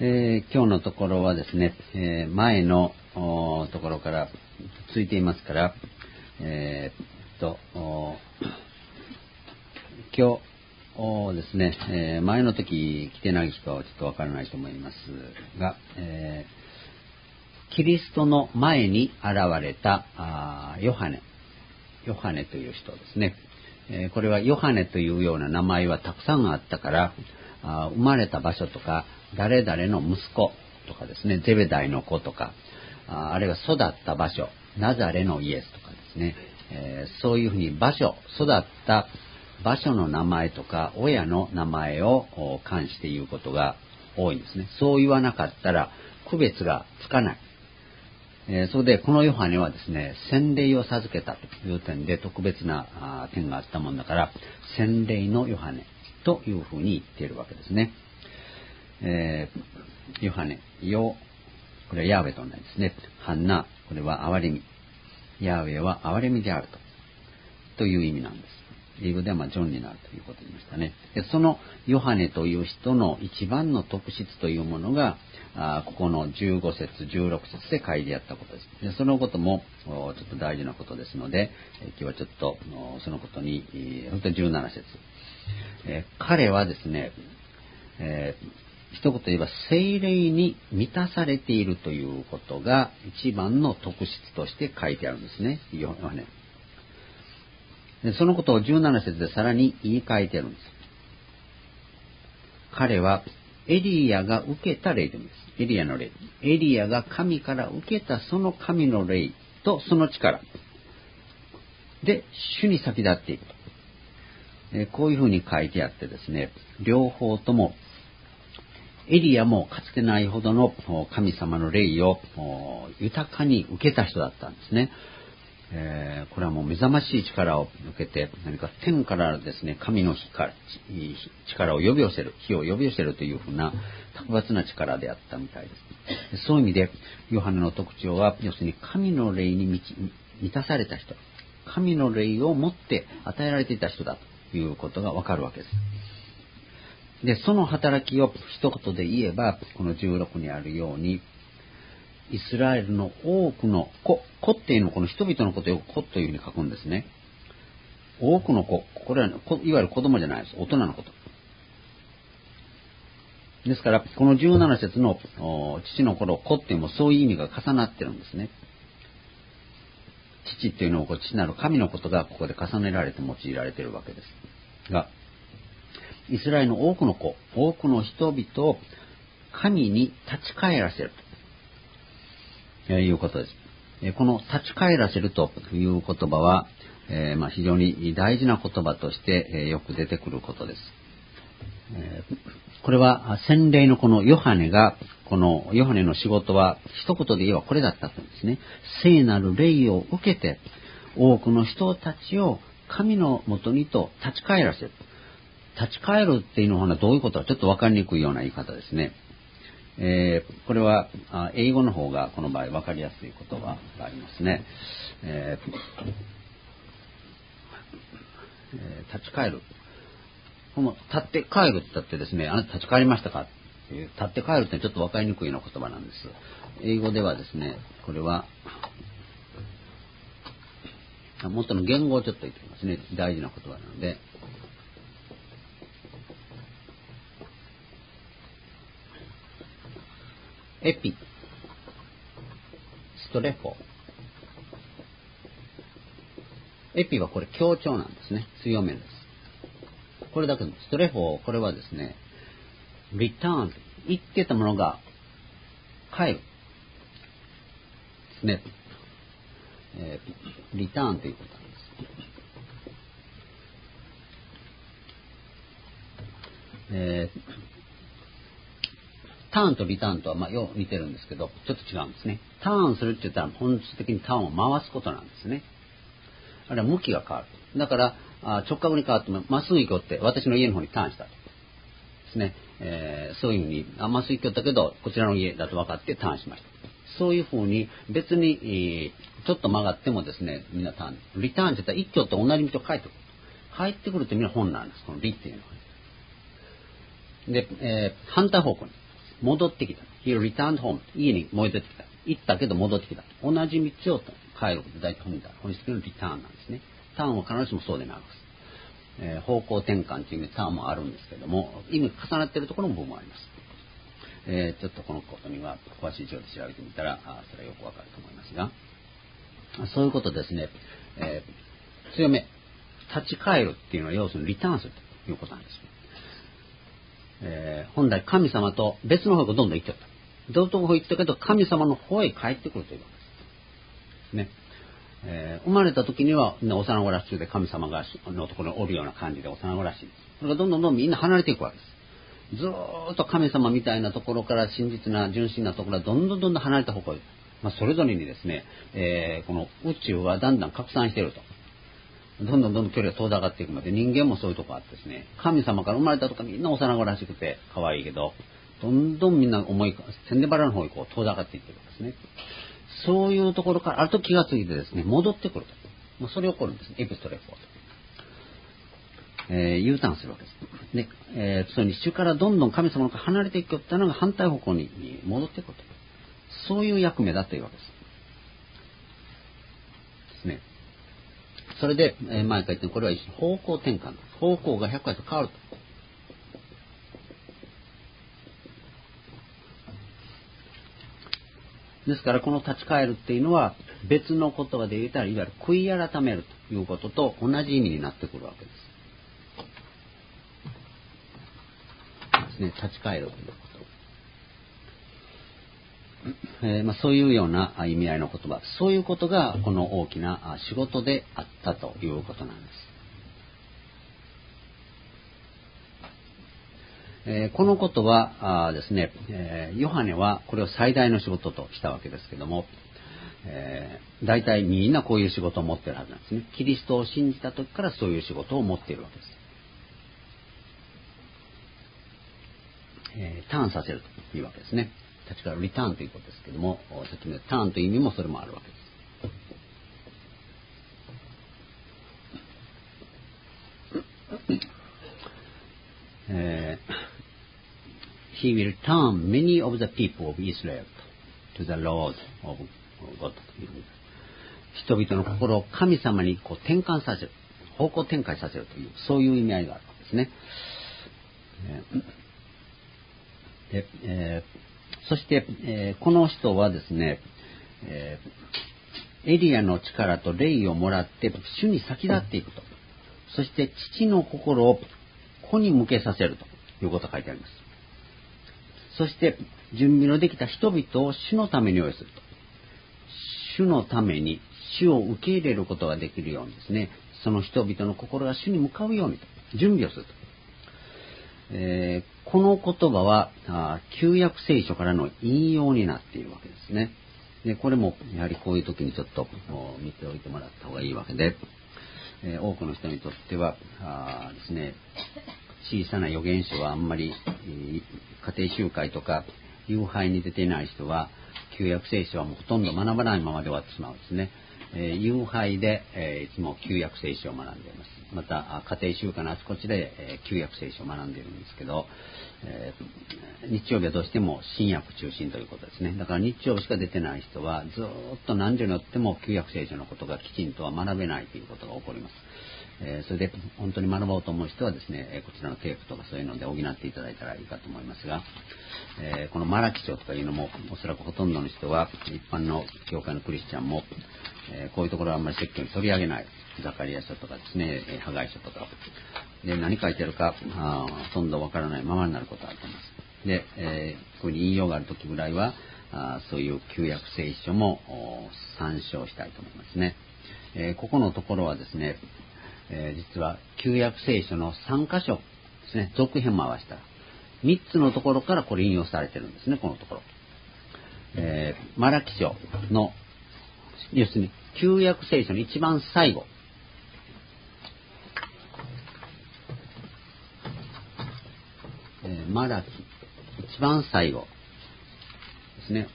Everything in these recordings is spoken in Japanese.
今日のところはですね、前のところから続いていますから、今日ですね、前の時来てない人はちょっとわからないと思いますが、キリストの前に現れたヨハネという人ですね。これはヨハネというような名前はたくさんあったから、生まれた場所とか誰々の息子とかですね、ゼベダイの子とか、あるいは育った場所、ナザレのイエスとかですね、そういうふうに場所、育った場所の名前とか親の名前を冠して言うことが多いんですね。そう言わなかったら区別がつかない。それでこのヨハネはですね、洗礼を授けたという点で特別な点があったもんだから、洗礼のヨハネというふうに言っているわけですね。ヨハネ、これはヤーウェと同じですね。ハンナ、これは憐れみ。ヤーウェは憐れみであるという意味なんです。英語ではジョンになるということを言いましたね。でそのヨハネという人の一番の特質というものが、ここの15節、16節で書いてあったことです。でそのこともちょっと大事なことですので、今日はちょっとそのことに、本当に17節。彼はですね、一言言えば聖霊に満たされているということが一番の特質として書いてあるんですね、ヨハネ。でそのことを17節でさらに言い換えているんです。彼はエリヤが受けた霊というんです。エリヤの霊。エリヤが神から受けたその神の霊とその力で主に先立っていくと。こういうふうに書いてあってですね、両方ともエリヤもかつてないほどの神様の霊を豊かに受けた人だったんですね。これはもう目覚ましい力を受けて、何か天からですね、神の力を呼び寄せる、火を呼び寄せるというふうな特別な力であったみたいです。そういう意味で、ヨハネの特徴は、要するに神の霊に満たされた人、神の霊を持って与えられていた人だということがわかるわけです。で、その働きを一言で言えば、この16にあるように、イスラエルの多くの子っていうのはこの人々のことをよく子というふうに書くんですね。多くの子、これはいわゆる子供じゃないです。大人のこと。ですから、この17節の父の頃、子っていうのもそういう意味が重なってるんですね。父っていうのを父なる神のことがここで重ねられて用いられているわけですが、イスラエルの多くの子、多くの人々を神に立ち返らせるということです。この立ち返らせるという言葉は、非常に大事な言葉としてよく出てくることです。これは洗礼のこのヨハネの仕事は一言で言えばこれだったというんですね。聖なる霊を受けて多くの人たちを神のもとにと立ち返らせる。立ち返るっていうのはどういうことかちょっと分かりにくいような言い方ですね。これは英語の方がこの場合分かりやすい言葉がありますね。立ち返る。この立って帰るって言ってですね、あなた立ち返りましたかっていう、立って帰るってちょっと分かりにくいような言葉なんです。英語ではですね、これは元の言語をちょっと言ってみますね。大事な言葉なので、エピ、ストレフォ。エピはこれ強調なんですね。強めです。これだけのストレフォー、これはですね、リターン、言ってたものが帰るですね。リターンということなんです。ターンとリターンとはよう似てるんですけど、ちょっと違うんですね。ターンするって言ったら本質的にターンを回すことなんですね。あれは向きが変わる。だから直角に変わってもまっすぐ行こうって私の家の方にターンしたとですね。そういうふうにまっすぐ行こうだけどこちらの家だと分かってターンしました。そういうふうに別に、ちょっと曲がってもですね、みんなターン。リターンって言ったら一挙と同じ道を帰ってくる。帰ってくるってみんな本なんです。このリっていうのは。で、反対方向に。 戻ってきた。He returned home. 家に戻ってきた。行ったけど戻ってきた。同じ道を帰ることで大体本質的なリターンなんですね。ターンは必ずしもそうでないです。方向転換という意味でターンもあるんですけども、意味重なっているところも部分もあります。ちょっとこのことには詳しい情報で調べてみたら、それはよくわかると思いますが、そういうことですね。強め、立ち返るっていうのは要するにリターンするということなんです。本来神様と別の方がどんどん行っていった。どんどん行ったけど神様の方へ帰ってくるというわけです。ね。生まれた時には幼子らし中で神様がのところにおるような感じで幼子らしい。それがどんどんみんな離れていくわけです。ずーっと神様みたいなところから真実な純真なところはどんどん離れた方向へ。それぞれにですね、この宇宙はだんだん拡散していると。どんどん距離が遠ざかっていくまで、人間もそういうとこあってですね、神様から生まれたとかみんな幼子らしくて可愛いけど、どんどんみんなセンデバラの方に遠ざかっていってるんですね。そういうところからあると気がついてですね、戻ってくると。それ起こるんですね。エピストレフォーと。U ターンするわけです。で、その日中からどんどん神様から離れていくったのが反対方向に戻ってくると。そういう役目だというわけです。ですね。それで、前から言ってこれは方向転換。方向が100回と変わると。ですからこの立ち返るっていうのは別の言葉で言ったらいわゆる悔い改めるということと同じ意味になってくるわけです。ですね、立ち返るということ。そういうような意味合いの言葉、そういうことがこの大きな仕事であったということなんです。このことはですね、ヨハネはこれを最大の仕事としたわけですけども、大体みんなこういう仕事を持っているはずなんですね。キリストを信じた時からそういう仕事を持っているわけです。ターンさせるというわけですね。立ち返るリターンということですけども、さっきのターンという意味もそれもあるわけです。He will turn many of the people of Israel to the Lord of God という人々の心を神様に転換させる、方向転換させるという、そういう意味合いがあるわけですね。そして、この人はですね、エリアの力と霊をもらって主に先立っていくと。そして父の心を子に向けさせるということが書いてあります。そして準備のできた人々を主のために用意すると。主のために主を受け入れることができるようにですね、その人々の心が主に向かうようにと準備をすると。この言葉は旧約聖書からの引用になっているわけですね。でこれもやはりこういう時にちょっと見ておいてもらった方がいいわけで、多くの人にとってはですね、小さな預言書はあんまり家庭集会とか夕拝に出ていない人は旧約聖書はもうほとんど学ばないままで終わってしまうんですね。夕拝で、いつも旧約聖書を学んでいます。また家庭集会のあちこちで、旧約聖書を学んでいるんですけど、日曜日はどうしても新約中心ということですね。だから日曜日しか出てない人はずっと何十によっても旧約聖書のことがきちんとは学べないということが起こります。それで本当に学ぼうと思う人はですね、こちらのテープとかそういうので補っていただいたらいいかと思いますが、このマラキ書とかいうのもおそらくほとんどの人は一般の教会のクリスチャンも、こういうところはあんまり説教に取り上げない。ザカリア書とかですね、ハガイ書とかで何書いてあるかほとんどわからないままになることがあると思います。で、ここに引用がある時ぐらいはそういう旧約聖書も参照したいと思いますね。ここのところはですね、実は旧約聖書の3箇所ですね、続編も合わせたら3つのところからこれ引用されてるんですね、このところ。マラキ書の要するに旧約聖書の一番最後、マラキ一番最後ですね。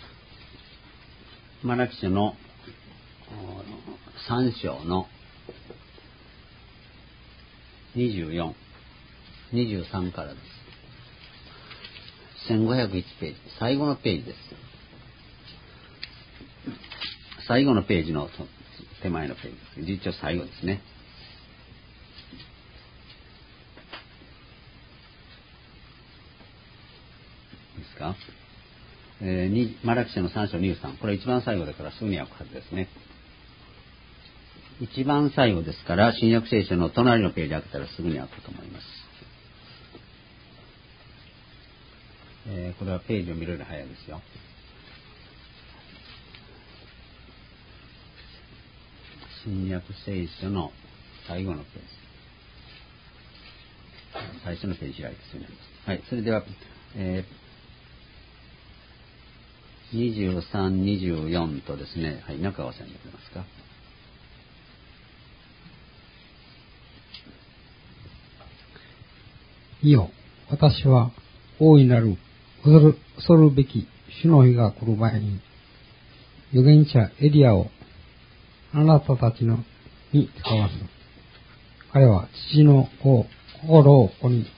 マラキ書の3章の24、23からです。 1501ページ、最後のページです。最後のページの手前のページです。一応最後ですね。いいですか。マラキ書の3章23、これ一番最後だからすぐに開くはずですね。一番最後ですから、新約聖書の隣のページ開けたらすぐに開くと思います。これはページを見るより早いですよ。新約聖書の最後のページ。最初のページ開いてすぐになります。はい、それでは、23、24とですね、はい、中川さんにくれますか。 いよ、私は大いなる恐るべき主の日が来る前に、預言者エリアをあなたたちのに使わす。彼は父の心を子に、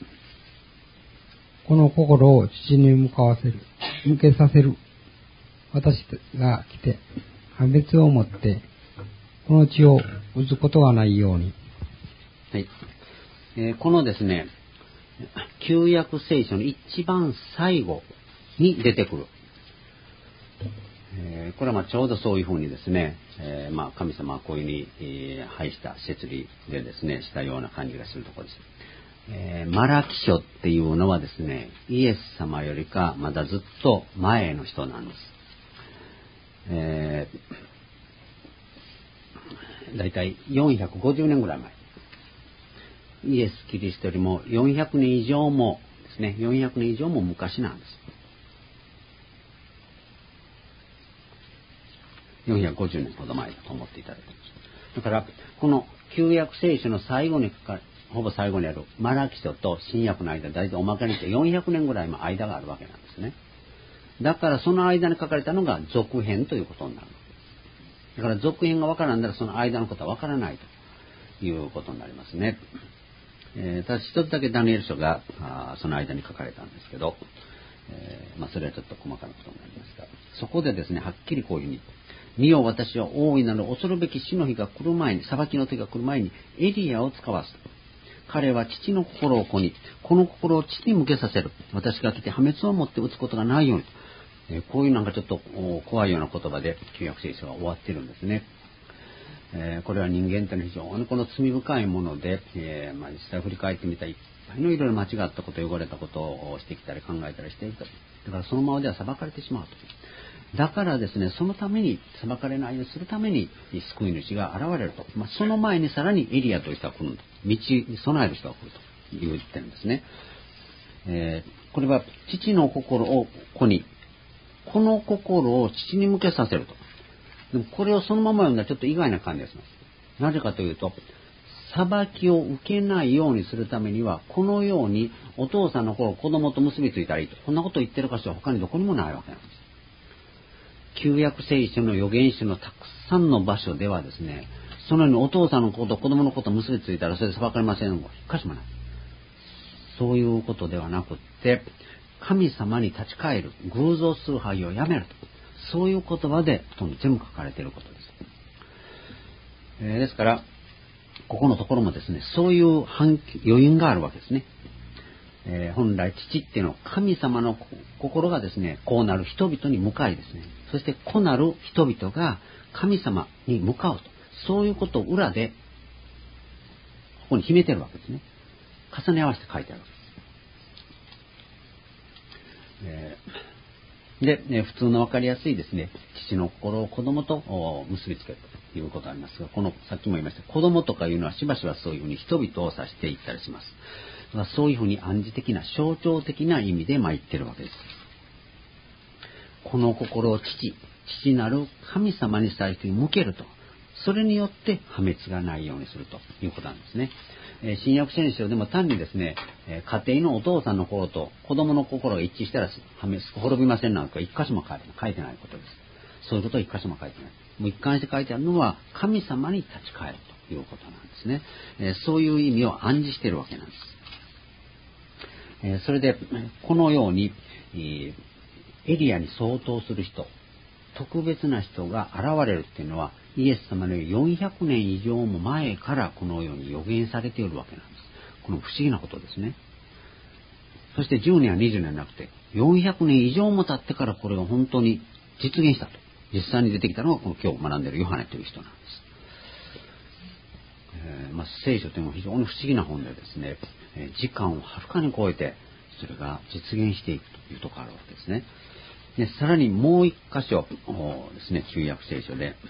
この心を父に向けさせる。私が来て、破滅をもって、この地を打つことがないように。 はい。このですね、旧約聖書の一番最後に出てくる。これはちょうどそういうふうにですね、神様はこういうふうに、配した摂理でですね、したような感じがするところです。マラキ書っていうのはですね、イエス様よりかまだずっと前の人なんです。だいたい450年ぐらい前。イエス・キリストよりも400年以上もですね、400年以上も昔なんです。450年ほど前だと思っていただいています。だから、この旧約聖書の最後にほぼ最後にあるマラキ書と新約の間、だいたいおまけにして400年ぐらいの間があるわけなんですね。だからその間に書かれたのが続編ということになる。だから続編がわからんならその間のことはわからないということになりますね。ただ一つだけダニエル書がその間に書かれたんですけど、それはちょっと細かなことになりますが、そこでですね、はっきりこういうふうに、見よ私は大いなる恐るべき死の日が来る前に、裁きの時が来る前にエリアを使わす。彼は父の心を子に、この心を父に向けさせる。私が来て破滅をもって打つことがないように。こういうなんかちょっと怖いような言葉で旧約聖書が終わっているんですね。これは人間というのは非常にこの罪深いもので、実際振り返ってみたらいっぱいのいろいろ間違ったこと、汚れたことをしてきたり考えたりしていると。だからそのままでは裁かれてしまうと。だからですね、そのために、裁かれないようにするために救い主が現れると。その前にさらにエリアという人が来ると。道に備える人が来ると言ってるんですね。これは父の心を子に、この心を父に向けさせると。でもこれをそのまま読んだらちょっと意外な感じがします。なぜかというと、裁きを受けないようにするためには、このようにお父さんの子供と結びついたらいいと。こんなことを言ってる箇所は他にどこにもないわけなんです。旧約聖書の預言書のたくさんの場所ではですね、そのようにお父さんの子と子供の子と結びついたらそれで裁かれませんの一箇所もない。そういうことではなくって、神様に立ち返る、偶像崇拝をやめると。そういう言葉で全部書かれていることです。ですから、ここのところもですね、そういう余韻があるわけですね。本来父っていうのは神様の心がですね、こうなる人々に向かいですね、そしてこうなる人々が神様に向かうと、そういうことを裏でここに秘めてるわけですね。重ね合わせて書いてあるわけです。で、普通の分かりやすいですね、父の心を子供と結びつけるということがありますが、さっきも言いました、子供とかいうのはしばしばそういうふうに人々を指していったりします。そういうふうに暗示的な象徴的な意味で言ってるわけです。この心を父なる神様に対して向けると、それによって破滅がないようにするということなんですね。新約聖書でも単にですね、家庭のお父さんの心と子供の心が一致したら滅びませんなんか一箇所も書いてないことです。そういうことを一箇所も書いてない。もう一貫して書いてあるのは神様に立ち返るということなんですね。そういう意味を暗示しているわけなんです。 それで、このように、エリアに相当する人、特別な人が現れるっていうのは、イエス様の400年以上も前からこのように予言されているわけなんです。この不思議なことですね。そして10年や20年なくて、400年以上も経ってからこれが本当に実現したと。実際に出てきたのがこの今日学んでいるヨハネという人なんです。聖書というのは非常に不思議な本でですね、時間をはるかに超えてそれが実現していくというところがあるわけですね。でさらにもう一箇所ですね、旧約聖書で、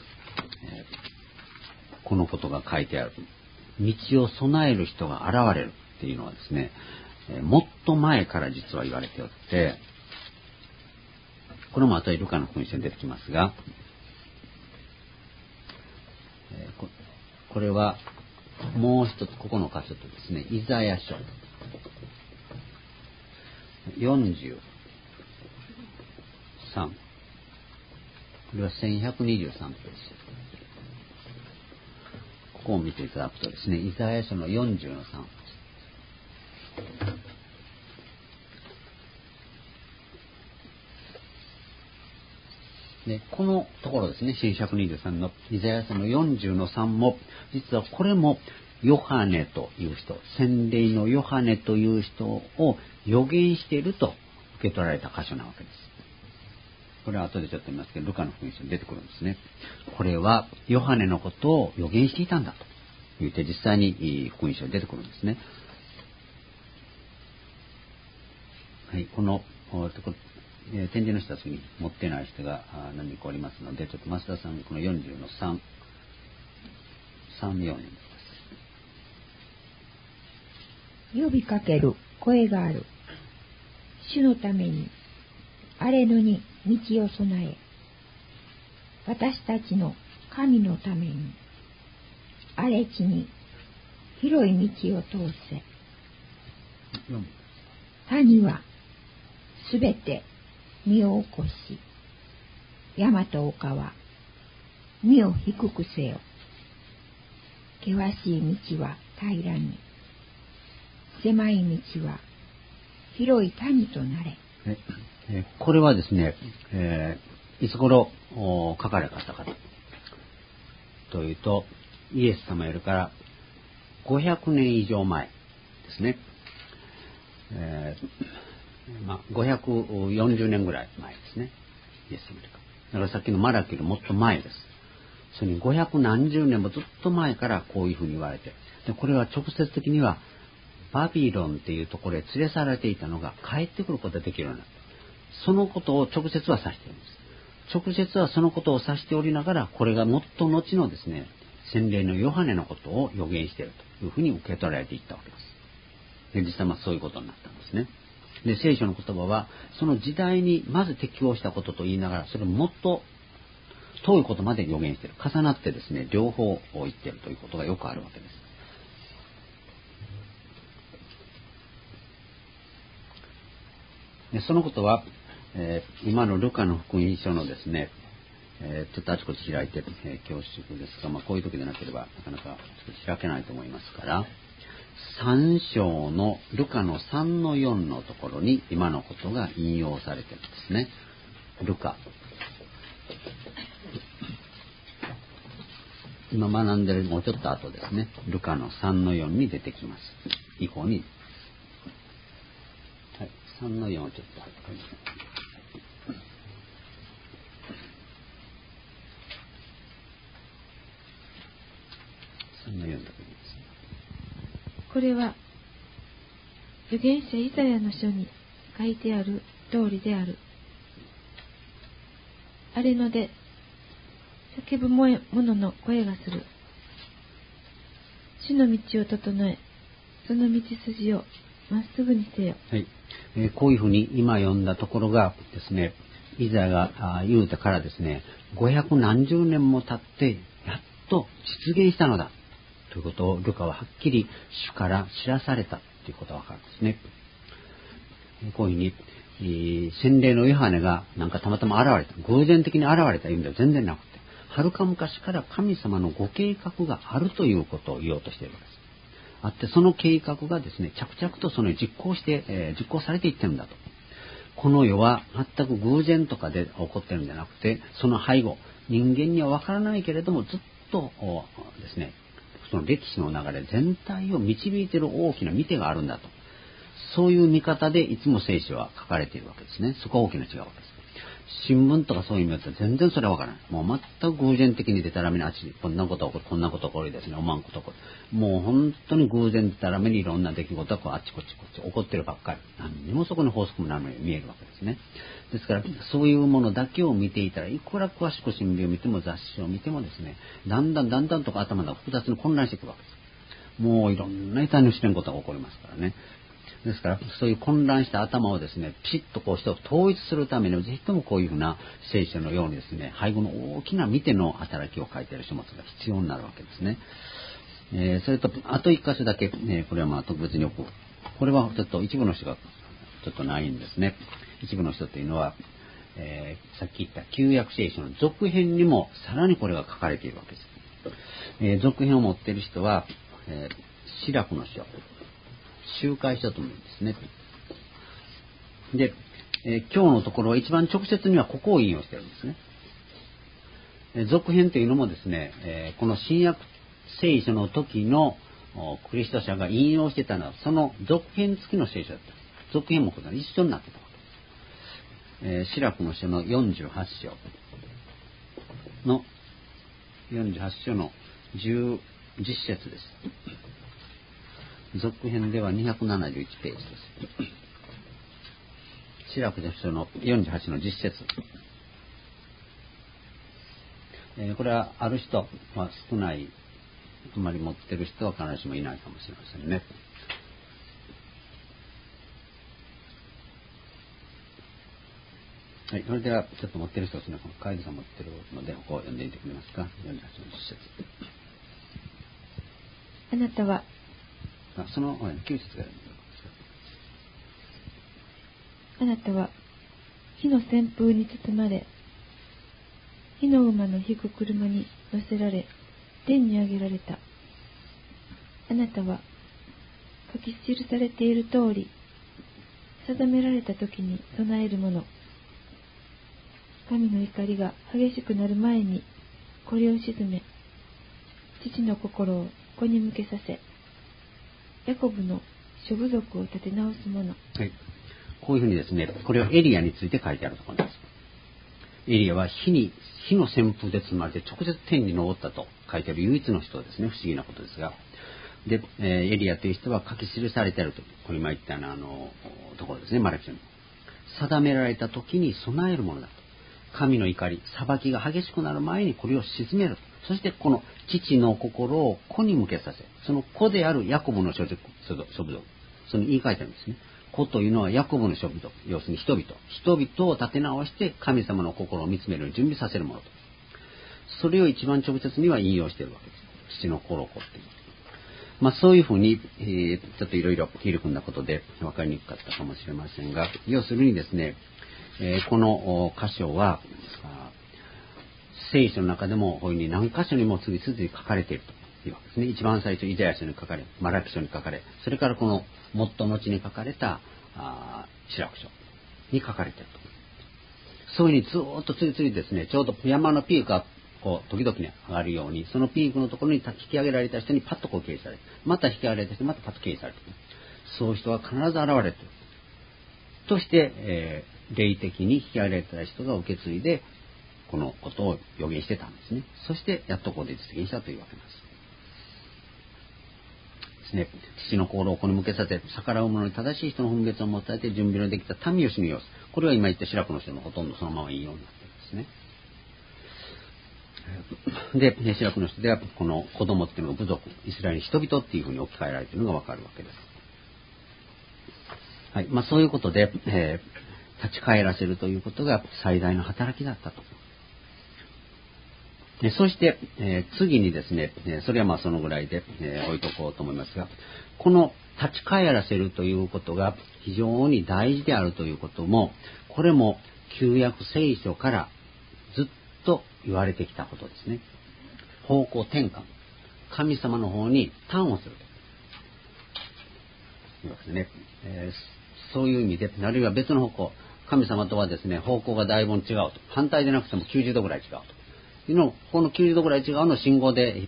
このことが書いてある。道を備える人が現れるっていうのはですね、もっと前から実は言われておって、これも後でルカの福音書に出てきますが、これはもう一つここの箇所とですね、イザヤ書43、これは1123ページ。ここを見ていただくとですね、イザヤ書の40の3。で、このところですね、新約23のイザヤ書の40の3も、実はこれもヨハネという人、洗礼のヨハネという人を予言していると受け取られた箇所なわけです。これは後でちょっと見ますけど、ルカの福音書に出てくるんですね。これはヨハネのことを予言していたんだと言って実際に福音書に出てくるんですね。はい、この展示の人たちに持ってない人が何人かおりますので、ちょっと増田さんにこの40の3、4です。 呼びかける声がある。主のために荒れ野に道を備え、私たちの神のために荒れ地に広い道を通せ。谷はすべて身を起こし、山と丘は身を低くせよ。険しい道は平らに、狭い道は広い谷となれ。 これはですね、いつ頃書かれたかというと、イエス様よりから500年以上前ですね。540年ぐらい前ですね。イエス様よりか。だからさっきのマラキよりもっと前です。それに500何十年もずっと前からこういうふうに言われて、でこれは直接的にはバビロンっていうところへ連れ去られていたのが帰ってくることができるようになった。そのことを直接は指しているんです。直接はそのことを指しておりながら、これがもっと後のですね、洗礼のヨハネのことを予言しているというふうに受け取られていったわけです。で実際そういうことになったんですね。で聖書の言葉はその時代にまず適応したことと言いながら、それをもっと遠いことまで予言している。重なってですね、両方を言っているということがよくあるわけです。でそのことは、今のルカの福音書のですね、ちょっとあちこち開いて、恐縮ですが、こういう時でなければなかなか開けないと思いますから、3章のルカの3の4のところに今のことが引用されているんですね。ルカ。今学んでるもうちょっと後ですね。ルカの3の4に出てきます。以降に。はい、3の4をちょっと。3の4だけです。 これは預言者イザヤの書に書いてある通りである。荒れ野で叫ぶ者の声がする。主の道を整え、その道筋をまっすぐにせよ。 はい。こういうふうに今読んだところがですね、イザヤが言うてからですね、500何十年も経ってやっと実現したのだということをルカははっきり主から知らされたということがわかるんですね。こういうふうに洗礼のヨハネがなんかたまたま現れた、偶然的に現れた意味では全然なくて、はるか昔から神様のご計画があるということを言おうとしているわけです。 あって、その計画がですね、着々とその実行されていってるんだと。この世は全く偶然とかで起こってるんじゃなくて、その背後、人間にはわからないけれども、ずっとですね、その歴史の流れ全体を導いている大きな見てがあるんだと。そういう見方でいつも聖書は書かれているわけですね。そこは大きな違うわけです。新聞とかそういう意味だと全然それはわからない。もう全く偶然的にでたらめにこんなこと起こる、こんなこと起こるですね、思わんこと起こる。もう本当に偶然でたらめにいろんな出来事があっちこっち起こってるばっかり。何にもそこに法則も何も見えるわけですね。ですから、そういうものだけを見ていたら、いくら詳しく新聞を見ても雑誌を見てもですね、だんだんと頭が複雑に混乱していくわけです。もういろんな得体の知れんことが起こりますからね。ですから、そういう混乱した頭をですね、ピシッとこう人を統一するためには、ぜひともこういうふうな聖書のようにですね、背後の大きな見ての働きを書いている書物が必要になるわけですね。それと、あと一箇所だけ、これはまあ特別に置く。これはちょっと一部の人がちょっとないんですね。一部の人というのは、さっき言った旧約聖書の続編にもさらにこれが書かれているわけです。続編を持っている人は、シラフの書。集会書とも言うんですね。で、今日のところは一番直接にはここを引用しているんですね。続編というのもですね、この新約聖書の時のクリスト者が引用していたのはその続編付きの聖書だった。続編もこれが一緒になってたわけです。シラフの書の48章の10節です。続編では271ページです。シラフの書の48の10節。これはある人、少ない、あまり持ってる人は必ずしもいないかもしれませんね。はい、それではちょっと持ってる人ですね、このカイドさん持ってるので、ここを読んでいてくれますか。48の10節。 あなたはその9節からあなたは火の旋風に包まれ、火の馬の引く車に乗せられ、天に上げられた。あなたは書き記されている通り、定められた時に備えるもの。神の怒りが激しくなる前にこれを鎮め、父の心を子に向けさせ、ヤコブの諸部族を立て直すもの。 はい。こういうふうにですね、これはエリアについて書いてあるところです。エリアは火の旋風で包まれて直接天に昇ったと書いてある唯一の人ですね。不思議なことですが。で、エリアという人は書き記されていると。これ今言ったところですね、マラキ書に。定められた時に備えるものだと。神の怒り、裁きが激しくなる前にこれを鎮める。そしてこの父の心を子に向けさせ、その子であるヤコブの諸部族、その言い換えてるんですね。子というのはヤコブの諸部族、要するに人々を立て直して神様の心を見つめるように準備させるものと。それを一番直接には引用しているわけです。父の心を子っていう。そういうふうに、ちょっといろいろ切り組んだことで分かりにくかったかもしれませんが、要するにですね、この箇所は聖書の中でもこういうふうに何箇所にも次々書かれているというわけですね。一番最初イザヤ書に書かれ、マラキ書に書かれ、それからこのもっと後に書かれたシラフ書に書かれていると。そういうふうにずーっと次々ですね、ちょうど山のピークがこう時々に上がるように、そのピークのところに引き上げられた人にパッとこう掲示されて、また引き上げられた人にまたパッと掲示されて、そういう人は必ず現れている。として、霊的に引き上げられた人が受け継いでこのことを予言してたんですね。そしてやっとここで実現したというわけなんですね。父の心を子に向けさせ、逆らう者に正しい人の分別を持たれて準備のできた民を死ぬ様子。これは今言ったシラフの人のほとんどそのままいいようになっているんですね。で、シラフの人ではこの子供っていうのが部族、イスラエル人々っていうふうに置き換えられているのがわかるわけです。はい。そういうことで、立ち返らせるということが最大の働きだったと。そして、次にですね、それはそのぐらいで、置いとこうと思いますが、この立ち返らせるということが非常に大事であるということも、これも旧約聖書からずっと言われてきたことですね。方向転換。神様の方に端をする。 いうわけですね。そういう意味で、あるいは別の方向、神様とはですね、方向がだいぶ違うと。反対でなくても90度ぐらい違うと。いうのを、この90度ぐらい違うのを信号で、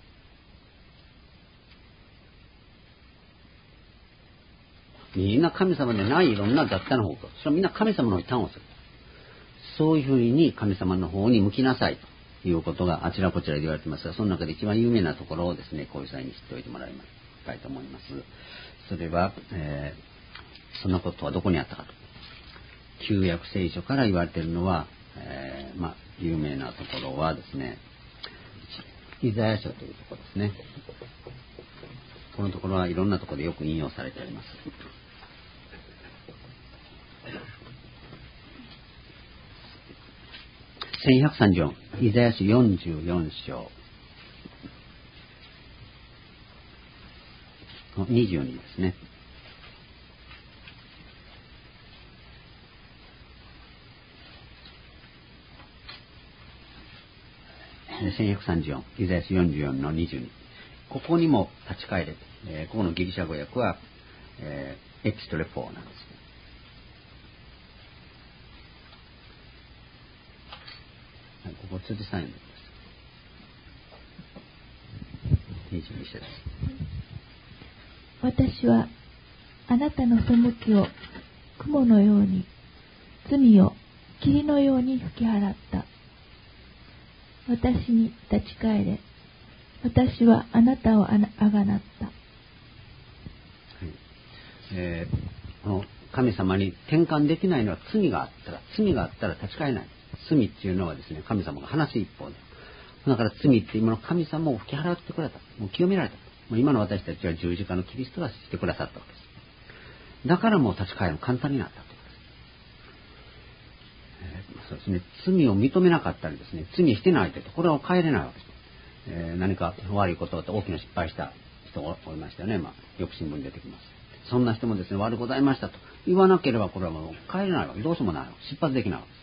みんな神様でないいろんな雑多な方向。それはみんな神様の方に端をする。そういうふうに神様の方に向きなさいということがあちらこちらで言われていますが、その中で一番有名なところをですね、こういう際に知っておいてもらいたいと思います。それは、そのことはどこにあったかと。旧約聖書から言われているのは、有名なところはですね、イザヤ書というところですね。このところはいろんなところでよく引用されております。1134、イザヤ書44章22ですね。1134、イザヤ書44の22。ここにも立ち返れ。ここのギリシャ語訳は、エピストレフォーなんです。はい、ここ辻さんです。22節です。 私はあなたの背きを雲のように、罪を霧のように吹き払った。私に立ち返れ。私はあなたをあがなった。 この神様に転換できないのは罪があったら立ち返れない。罪っていうのはですね、神様が話す一方で。だから罪って今の神様を吹き払ってくれた。もう清められた。もう今の私たちは十字架のキリストがしてくださったわけです。だからもう立ち返るの簡単になったということです。そうですね、罪を認めなかったりですね、罪してないとこれは変えれないわけです。何か悪いことと大きな失敗した人がおりましたよね。よく新聞に出てきます。そんな人もですね、悪ございましたと言わなければこれはもう変えれないわけ。どうしようもないわけ。出発できないわけです。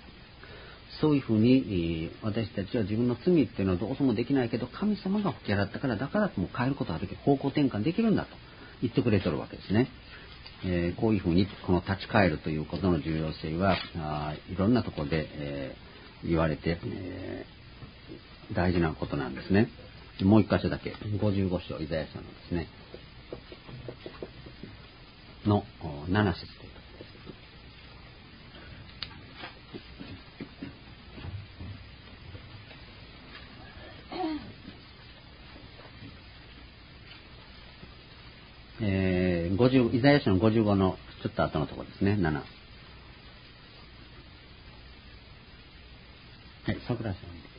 そういうふうに私たちは自分の罪っていうのはどうしようもできないけど、神様が吹き払ったから、だからもう変えることができる、方向転換できるんだと言ってくれてるわけですね。こういうふうにこの立ち返るということの重要性はいろんなところで、言われて、大事なことなんですね。もう一箇所だけ、55章、イザヤ書のですね、の7節というところです。イザヤ書の55のちょっと後のところですね、7。はい、桜さん。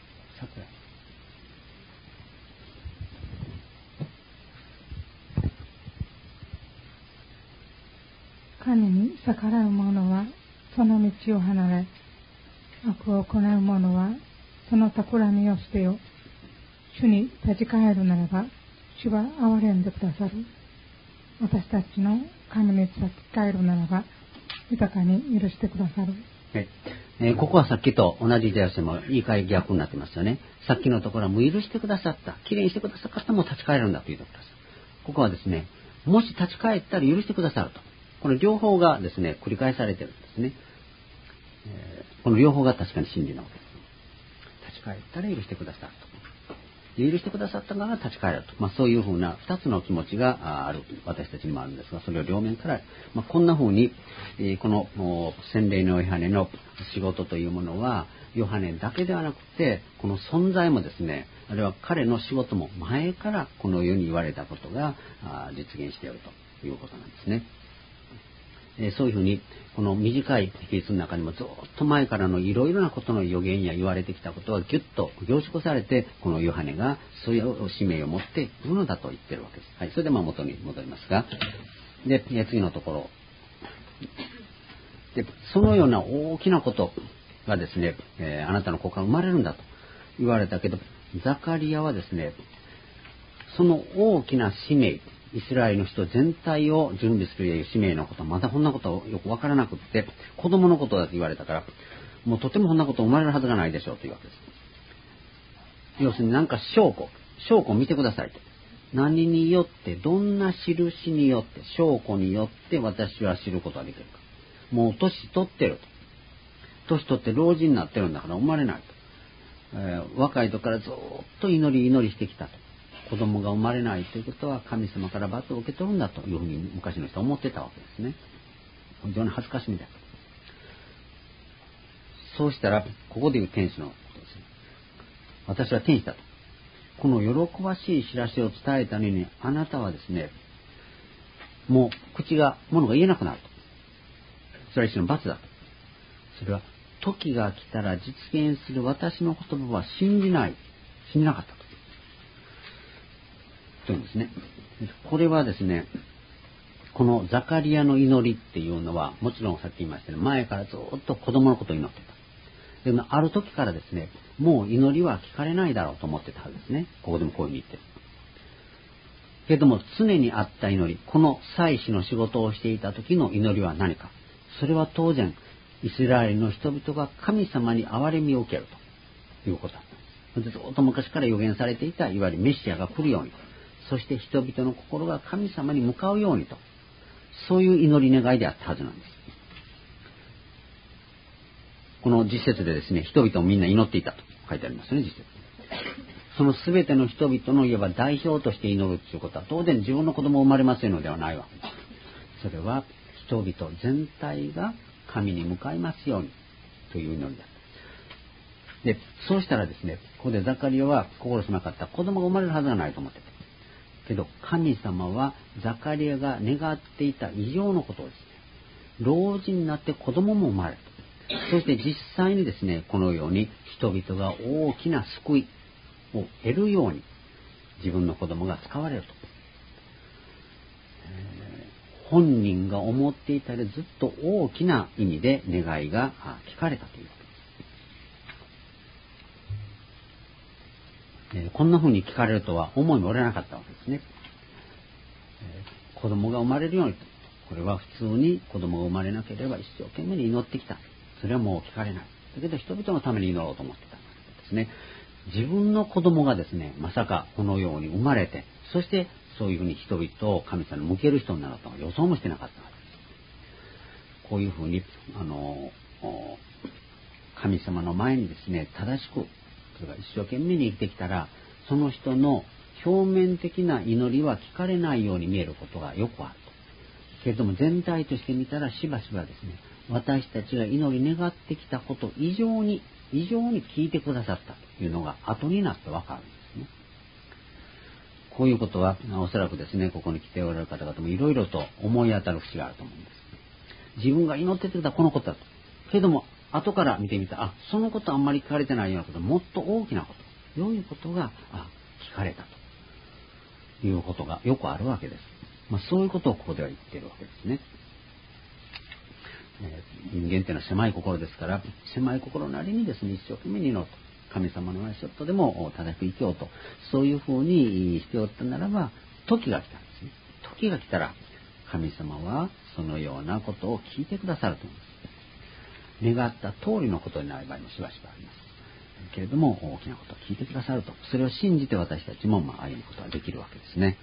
神に逆らう者はその道を離れ、悪を行う者はその企みを捨てよ。主に立ち返るならば、主は憐れんでくださる。私たちの神に立ち返るならば、豊かに許してくださる。 ここはさっきと同じイザヤ書も言い換え逆になってますよね。さっきのところはもう許してくださった、きれいにしてくださった、もう立ち返るんだというところです。ここはですね、もし立ち返ったら許してくださると。この両方がですね、繰り返されているんですね。この両方が確かに真理なわけです。立ち返ったら許してくださると。許してくださったから立ち返ると。そういうふうな二つの気持ちがある。私たちにもあるんですが、それを両面から、こんなふうに、この洗礼のヨハネの仕事というものは、ヨハネだけではなくて、この存在もですね、あるいは彼の仕事も前からこの世に言われたことが実現しているということなんですね。そういうふうにこの短い記述の中にもずっと前からのいろいろなことの予言や言われてきたことはギュッと凝縮されて、このヨハネがそういう使命を持っているのだと言っているわけです。はい、それで元に戻りますが、で次のところで、そのような大きなことがですね、あなたの子から生まれるんだと言われたけど、ザカリアはですね、その大きな使命、イスラエルの人全体を準備するという使命のことはまだこんなことをよくわからなくって、子供のことだと言われたから、もうとてもこんなこと生まれるはずがないでしょうというわけです。要するに何か証拠を見てくださいと何によって、どんな印によって、証拠によって私は知ることができるか。もう年取ってると。年取って老人になってるんだから生まれないと。若い時からずっと祈りしてきたと。子供が生まれないということは神様から罰を受け取るんだというふうに昔の人は思ってたわけですね。非常に恥ずかしみだと。そうしたら、ここでいう天使のことですね。私は天使だと。この喜ばしい知らせを伝えたのに、あなたはですね、もう物が言えなくなると。それは一種の罰だと。それは、時が来たら実現する私の言葉は信じなかったと。というんですね。これはですね、このザカリアの祈りっていうのは、もちろんさっき言いましたね、前からずっと子供のことを祈ってた。でもある時からですね、もう祈りは聞かれないだろうと思ってたはずですね。ここでもこういうふうに言ってる。けれども常にあった祈り、この祭司の仕事をしていた時の祈りは何か。それは当然、イスラエルの人々が神様に憐れみを受けるということだったんです。ずっと昔から予言されていた、いわゆるメシアが来るように、そして人々の心が神様に向かうようにと、そういう祈り願いであったはずなんです。この実節でですね、人々をみんな祈っていたと書いてありますね、実節。そのすべての人々のいわば代表として祈るということは、当然自分の子供を生まれませんのではないわけです。それは人々全体が神に向かいますようにという祈りだ。で、そうしたらですね、ここでザカリオは心狭かった。子供が生まれるはずがないと思ってた。けど神様はザカリアが願っていた以上のことをですね、老人になって子供も生まれる。そして実際にですね、このように人々が大きな救いを得るように自分の子供が使われると。本人が思っていたよりずっと大きな意味で願いが聞かれたというわけです。こんな風に聞かれるとは思いもよらなかったわけですね。子供が生まれるようにと。これは普通に子供が生まれなければ一生懸命に祈ってきた。それはもう聞かれない。だけど人々のために祈ろうと思ってたんですね。自分の子供がですね、まさかこのように生まれて、そしてそういうふうに人々を神様に向ける人になるとは予想もしてなかったわけです。こういうふうに神様の前にですね、正しく、それから一生懸命に生きてきたら、その人の表面的な祈りは聞かれないように見えることがよくあると。けれども全体として見たらしばしばですね、私たちが祈り願ってきたこと以上に聞いてくださったというのが後になってわかるんですね。こういうことはおそらくですね、ここに来ておられる方々もいろいろと思い当たる節があると思うんです。自分が祈ってきたこのことだと。けれども後から見てみたら、そのことあんまり聞かれてないようなこと、もっと大きなこと、良いことが聞かれたということがよくあるわけです。そういうことをここでは言っているわけですね。人間というのは狭い心ですから、狭い心なりにですね、一生懸命に祈ろうと、神様の前ちょっとでも正しく生きようと、そういうふうにしておったならば、時が来たんですね。時が来たら神様はそのようなことを聞いてくださると思います。願った通りのことになる場合もしばしばありますけれども、大きなことを聞いてくださると、それを信じて私たちも歩むことができるわけですね。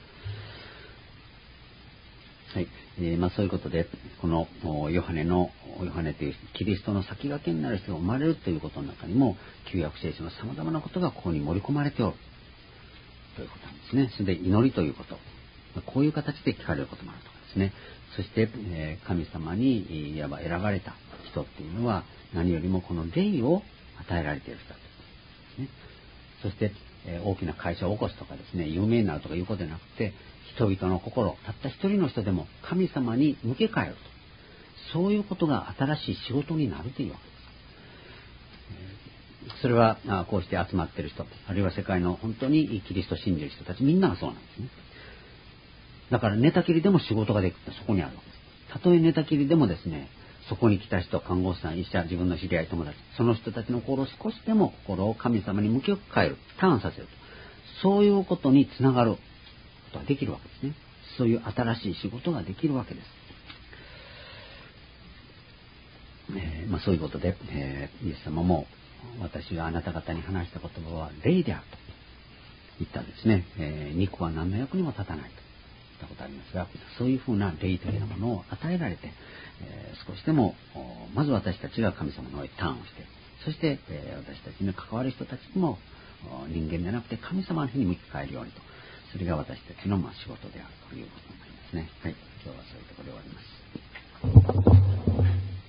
はい。そういうことで、このヨハネというキリストの先駆けになる人が生まれるということの中にも、旧約聖書の様々なことがここに盛り込まれておるということなんですね。それで祈りということ、こういう形で聞かれることもあるとかですね。そして、神様にいわば選ばれた人っていうのは、何よりもこの霊を与えられている人ですね。そして、大きな会社を起こすとかですね、有名になるとかいうことではなくて、人々の心、たった一人の人でも神様に向け替えると、そういうことが新しい仕事になるというわけです。それはこうして集まっている人、あるいは世界の本当にキリストを信じる人たち、みんながそうなんですね。だから寝たきりでも仕事ができると、そこにあるわけです。たとえ寝たきりでもですね、そこに来た人、看護師さん、医者、自分の知り合い、友達、その人たちの心を少しでも心を神様に向け替える、ターンさせると、そういうことにつながることができるわけですね。そういう新しい仕事ができるわけです。そういうことで、イエス様も、私があなた方に話した言葉は霊であると。 言ったですね、肉は何の役にも立たないと言ったことありますが、そういうふうな霊的なものを与えられて、少しでもまず私たちが神様の方へターンをして、そして、私たちに関わる人たちも人間でなくて神様の日に向き変えるようにと、それが私たちの仕事であるということになりますね。はい、今日はそういうところで終わります。